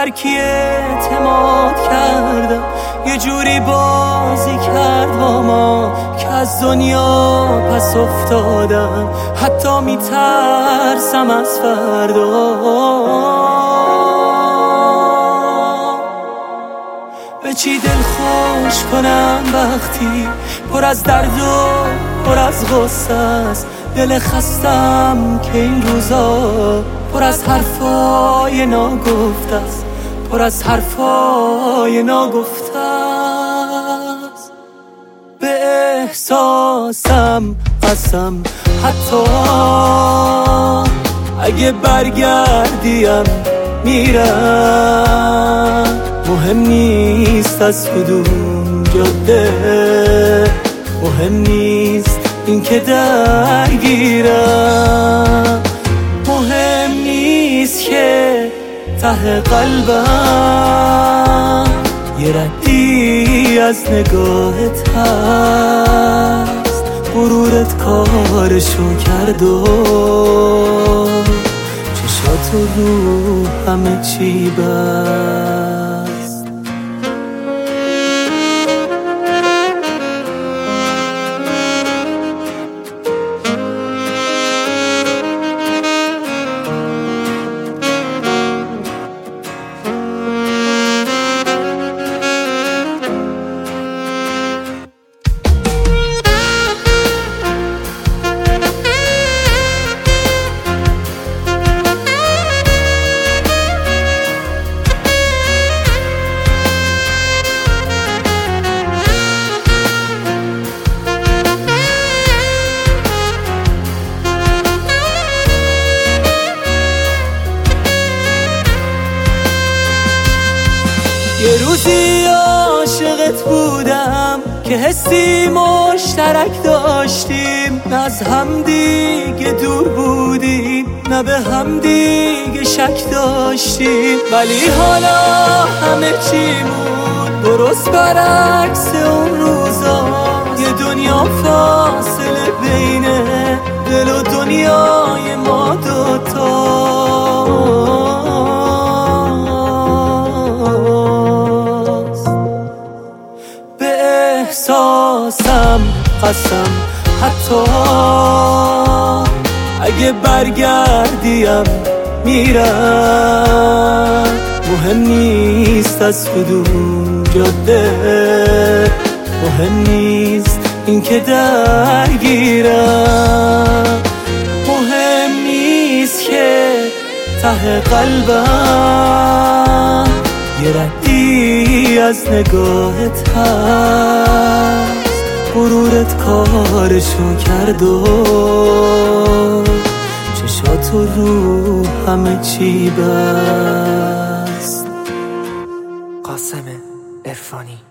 هر کی اعتماد کردم یه جوری بازی کرد با ما که از دنیا پس افتادم. حتی میترسم از فردا. به چی دل خوش کنم وقتی پر از درد و پر از غصه است. دل خستم که این روزا پر از حرفای ناگفته است، پر از حرفای ناگفته است. به احساسم قسم حتی اگه برگردیم میرم. مهم نیست از کدوم جاده، مهم نیست این که درگیرم، مهم نیست که ته قلبم یه ردی از نگاهت هست. غرورت کارشو کرد و چشاتو رو همه چی بست. یه روزی عاشقت بودم که حسی مشترک داشتیم، نه از هم دیگه دور بودیم نه به هم دیگه شک داشتیم. ولی حالا همه چیمون درست برعکس اون روزا. یه دنیا فاصله بین دل و دنیای ما دوتا. احساسم قسم حتی اگه برگردیم میرم. مهم نیست از کدوم جاده، مهم نیست این که درگیرم، مهم نیست که ته قلبم یه ردی از نگاهت هست. غرورت کارشو کرد و چشاتو رو همه چی بست. قاسم عرفانی.